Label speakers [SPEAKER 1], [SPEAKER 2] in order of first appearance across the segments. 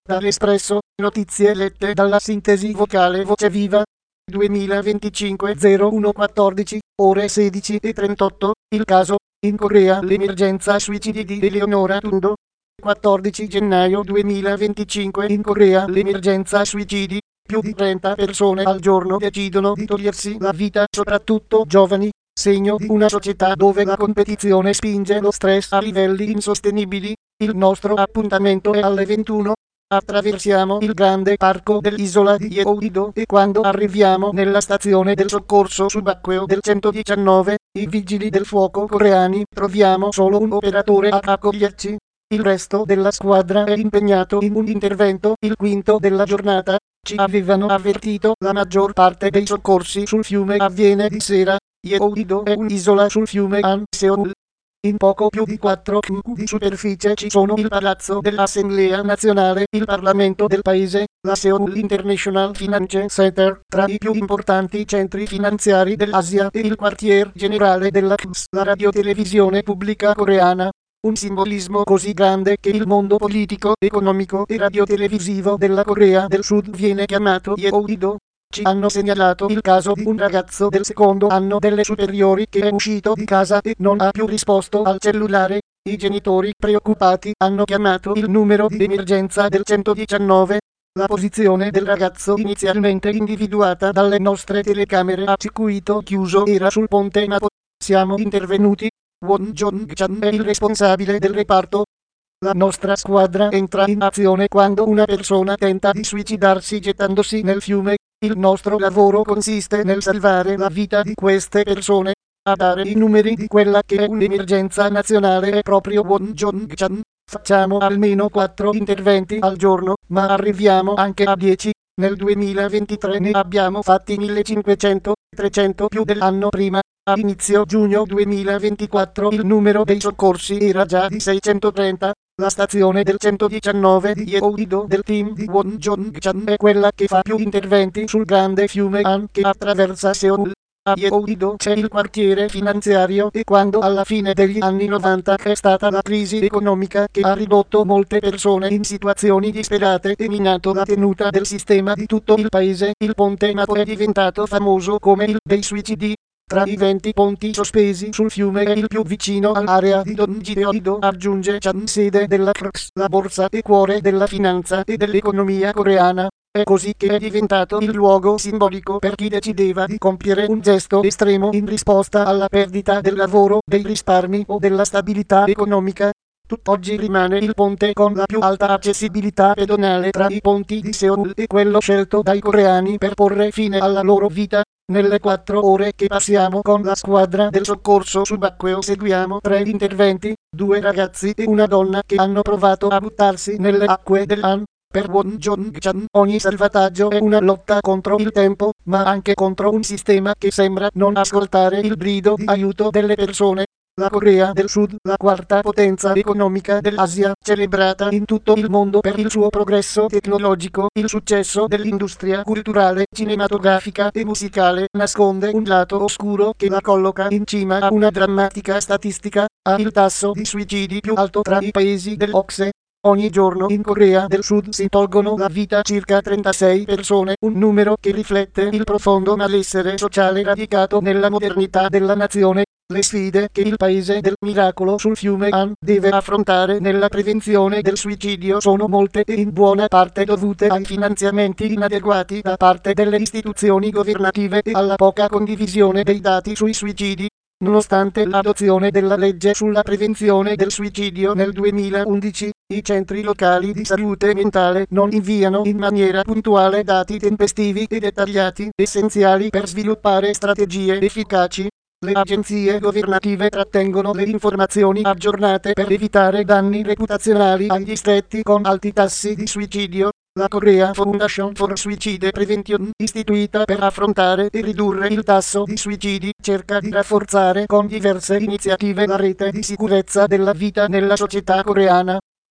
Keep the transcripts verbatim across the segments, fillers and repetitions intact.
[SPEAKER 1] Dall'Espresso, notizie lette dalla sintesi vocale Voce Viva. duemilaventicinque zero uno quattordici, ore sedici e trentotto, il caso, in Corea l'emergenza suicidi di Eleonora Tundo. quattordici gennaio duemilaventicinque in Corea l'emergenza suicidi, più di trenta persone al giorno decidono di togliersi la vita, soprattutto giovani, segno di una società dove la competizione spinge lo stress a livelli insostenibili. Il nostro appuntamento è alle ventuno. Attraversiamo il grande parco dell'isola di Yeouido e quando arriviamo nella stazione del soccorso subacqueo del centodiciannove, i vigili del fuoco coreani, troviamo solo un operatore a accoglierci. Il resto della squadra è impegnato in un intervento, il quinto della giornata. Ci avevano avvertito, la maggior parte dei soccorsi sul fiume avviene di sera. Yeouido è un'isola sul fiume Anseong. In poco più di quattro chilometri di superficie ci sono il Palazzo dell'Assemblea Nazionale, il Parlamento del paese, la Seoul International Finance Center, tra i più importanti centri finanziari dell'Asia, e il quartier generale della K B S, la radiotelevisione pubblica coreana. Un simbolismo così grande che il mondo politico, economico e radiotelevisivo della Corea del Sud viene chiamato Yeouido. Ci hanno segnalato il caso di un ragazzo del secondo anno delle superiori che è uscito di casa e non ha più risposto al cellulare. I genitori, preoccupati, hanno chiamato il numero di emergenza del centodiciannove. La posizione del ragazzo, inizialmente individuata dalle nostre telecamere a circuito chiuso, era sul ponte, ma siamo intervenuti. Won Jong-chan è il responsabile del reparto. La nostra squadra entra in azione quando una persona tenta di suicidarsi gettandosi nel fiume. Il nostro lavoro consiste nel salvare la vita di queste persone. A dare i numeri di quella che è un'emergenza nazionale è proprio Won Jong-chan. Facciamo almeno quattro interventi al giorno, ma arriviamo anche a dieci. Nel duemilaventitré ne abbiamo fatti millecinquecento, trecento più dell'anno prima. A inizio giugno duemilaventiquattro il numero dei soccorsi era già di seicentotrenta. La stazione del centodiciannove di Yeouido del team di Won Jong-chan è quella che fa più interventi sul grande fiume Han che attraversa Seoul. A Yeouido c'è il quartiere finanziario e quando alla fine degli anni novanta è stata la crisi economica che ha ridotto molte persone in situazioni disperate e minato la tenuta del sistema di tutto il paese, il ponte Mato è diventato famoso come il dei suicidi. Tra i venti ponti sospesi sul fiume è il più vicino all'area di Donggyeodo, aggiunge Chan, sede della K R X, la borsa e cuore della finanza e dell'economia coreana. È così che è diventato il luogo simbolico per chi decideva di compiere un gesto estremo in risposta alla perdita del lavoro, dei risparmi o della stabilità economica. Tutt'oggi rimane il ponte con la più alta accessibilità pedonale tra i ponti di Seoul e quello scelto dai coreani per porre fine alla loro vita. Nelle quattro ore che passiamo con la squadra del soccorso subacqueo seguiamo tre interventi, due ragazzi e una donna che hanno provato a buttarsi nelle acque del Han. Per Won Jong-chan ogni salvataggio è una lotta contro il tempo, ma anche contro un sistema che sembra non ascoltare il grido di aiuto delle persone. La Corea del Sud, la quarta potenza economica dell'Asia, celebrata in tutto il mondo per il suo progresso tecnologico, il successo dell'industria culturale, cinematografica e musicale, nasconde un lato oscuro che la colloca in cima a una drammatica statistica. Ha il tasso di suicidi più alto tra i paesi dell'O C S E. Ogni giorno in Corea del Sud si tolgono la vita circa trentasei persone, un numero che riflette il profondo malessere sociale radicato nella modernità della nazione. Le sfide che il paese del miracolo sul fiume Han deve affrontare nella prevenzione del suicidio sono molte e in buona parte dovute ai finanziamenti inadeguati da parte delle istituzioni governative e alla poca condivisione dei dati sui suicidi. Nonostante l'adozione della legge sulla prevenzione del suicidio nel duemilaundici, i centri locali di salute mentale non inviano in maniera puntuale dati tempestivi e dettagliati essenziali per sviluppare strategie efficaci. Le agenzie governative trattengono le informazioni aggiornate per evitare danni reputazionali ai distretti con alti tassi di suicidio. La Korea Foundation for Suicide Prevention, istituita per affrontare e ridurre il tasso di suicidi, cerca di rafforzare con diverse iniziative la rete di sicurezza della vita nella società coreana.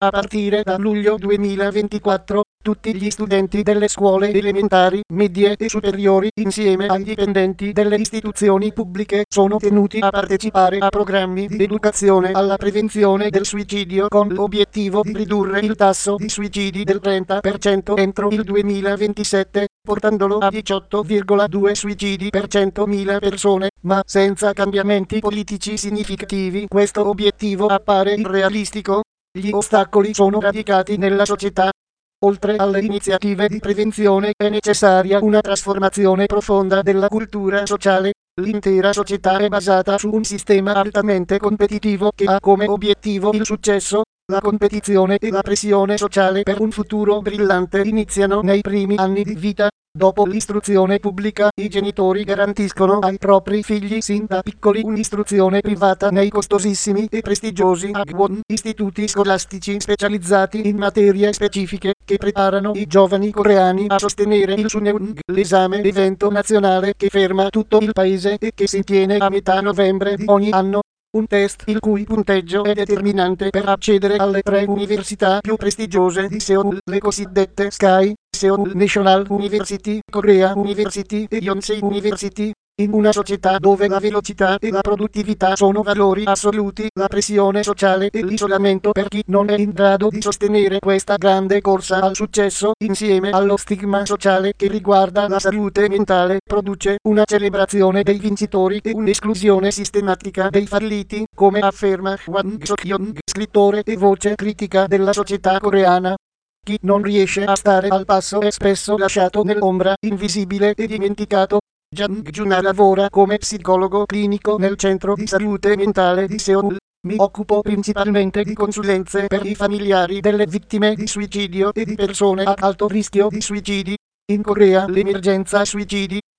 [SPEAKER 1] A partire da luglio duemilaventiquattro, tutti gli studenti delle scuole elementari, medie e superiori, insieme ai dipendenti delle istituzioni pubbliche, sono tenuti a partecipare a programmi di educazione alla prevenzione del suicidio con l'obiettivo di ridurre il tasso di suicidi del trenta per cento entro il duemilaventisette, portandolo a diciotto virgola due suicidi per centomila persone, ma senza cambiamenti politici significativi questo obiettivo appare irrealistico. Gli ostacoli sono radicati nella società. Oltre alle iniziative di prevenzione è necessaria una trasformazione profonda della cultura sociale. L'intera società è basata su un sistema altamente competitivo che ha come obiettivo il successo. La competizione e la pressione sociale per un futuro brillante iniziano nei primi anni di vita. Dopo l'istruzione pubblica, i genitori garantiscono ai propri figli sin da piccoli un'istruzione privata nei costosissimi e prestigiosi Hagwon, istituti scolastici specializzati in materie specifiche, che preparano i giovani coreani a sostenere il Suneung, l'esame evento nazionale che ferma tutto il paese e che si tiene a metà novembre di ogni anno. Un test il cui punteggio è determinante per accedere alle tre università più prestigiose di Seoul, le cosiddette Sky, Seoul National University, Korea University e Yonsei University. In una società dove la velocità e la produttività sono valori assoluti, la pressione sociale e l'isolamento per chi non è in grado di sostenere questa grande corsa al successo, insieme allo stigma sociale che riguarda la salute mentale, produce una celebrazione dei vincitori e un'esclusione sistematica dei falliti, come afferma Hwang Sok-young, scrittore e voce critica della società coreana. Chi non riesce a stare al passo è spesso lasciato nell'ombra, invisibile e dimenticato. Jang Juna lavora come psicologo clinico nel centro di salute mentale di Seoul. Mi occupo principalmente di consulenze per i familiari delle vittime di suicidio e di persone a alto rischio di suicidi. In Corea l'emergenza suicidi